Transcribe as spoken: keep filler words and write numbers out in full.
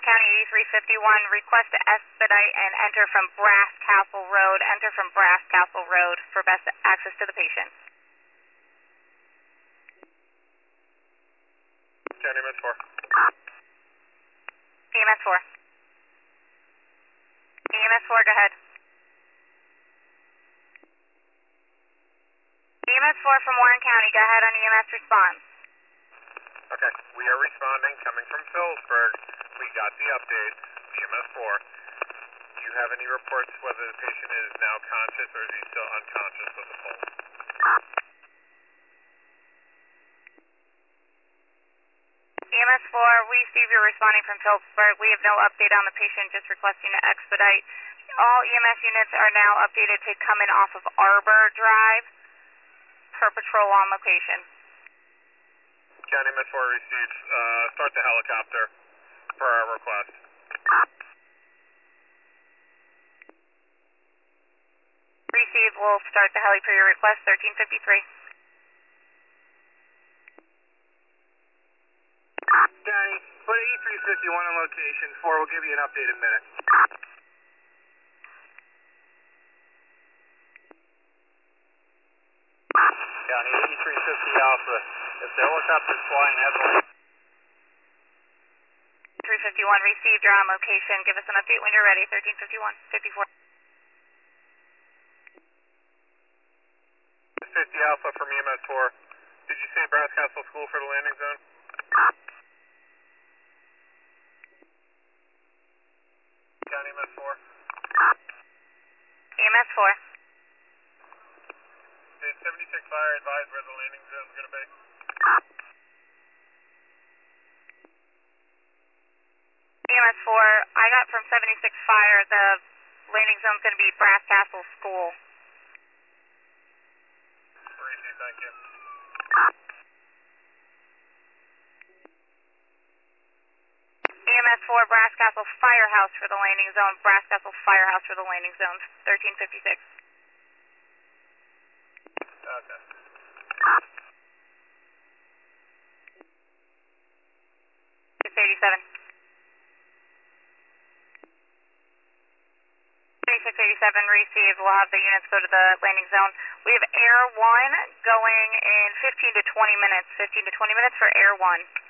County eighty-three fifty-one, request to expedite and enter from Brass Castle Road. Enter from Brass Castle Road for best access to the patient. County E M S four. E M S four. E M S four, go ahead. E M S four from Warren County, go ahead on E M S response. Okay, we are responding, coming from Phillipsburg. We got the update, E M S four. Do you have any reports whether the patient is now conscious or is he still unconscious with the pulse? E M S four, we see you're responding from Phillipsburg. We have no update on the patient, just requesting to expedite. All E M S units are now updated to come in off of Arbor Drive per patrol on location. County E M S four receives, uh, start the helicopter per our request. Receive, we'll start the heli per your request, thirteen fifty-three. County, put eighty-three fifty-one on location. four will give you an update in a minute. County eighty-three fifty Alpha, if the helicopter's flying heavily. three fifty-one received, you're on location. Give us an update when you're ready, thirteen fifty-one, fifty-four. fifty Alpha from E M S four. Did you say Brass Castle School for the landing zone? County E M S four. E M S four. Did seventy-six Fire advise where the landing zone is going to be? E M S four, I got from seventy-six Fire, the landing zone is going to be Brass Castle School. Receive, thank you. E M S four, Brass Castle Firehouse for the landing zone. Brass Castle Firehouse for the landing zone, thirteen fifty-six. Okay. six eighty-seven. twenty-six eighty-seven received. We'll have the units go to the landing zone. We have Air one going in fifteen to twenty minutes. fifteen to twenty minutes for Air one.